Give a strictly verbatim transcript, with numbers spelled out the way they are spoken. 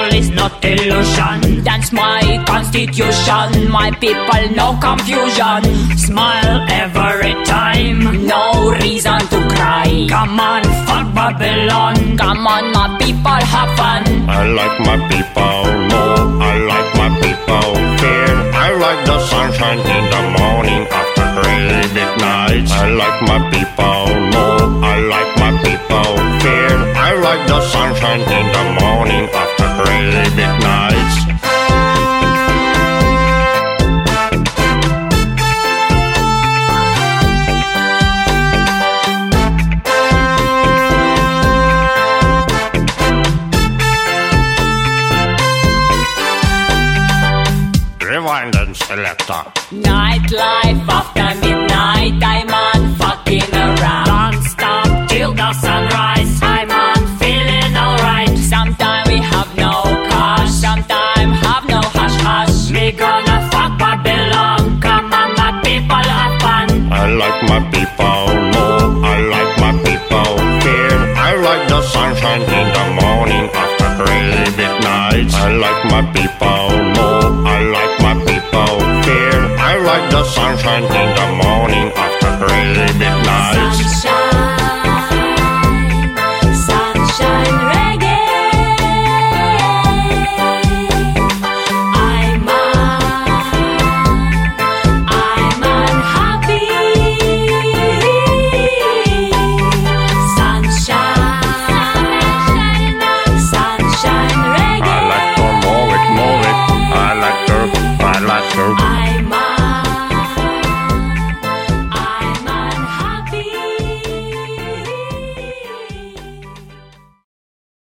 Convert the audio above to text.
real is not illusion. That's my constitution. My people, no confusion. Smile every time, no reason to cry. Come on, fuck Babylon. Come on, my people, have fun. I like my people, no, I like my people fair. I like the sunshine in the morning after really big nights. I like my people, no, I like my people fair. I like the sunshine in the morning after really big nights. Rewind and selector. Nightlife after midnight, I'm on fucking around. Don't stop till the sunrise, I'm on feeling alright. Sometimes we have no cash, sometimes have no hush hush. We gonna fuck Babylon, come on my people, have fun. I like my people, no, I like my people fair. I like the sunshine in the morning after really big nights. I like my people, no, I like my people fair. I like the sunshine in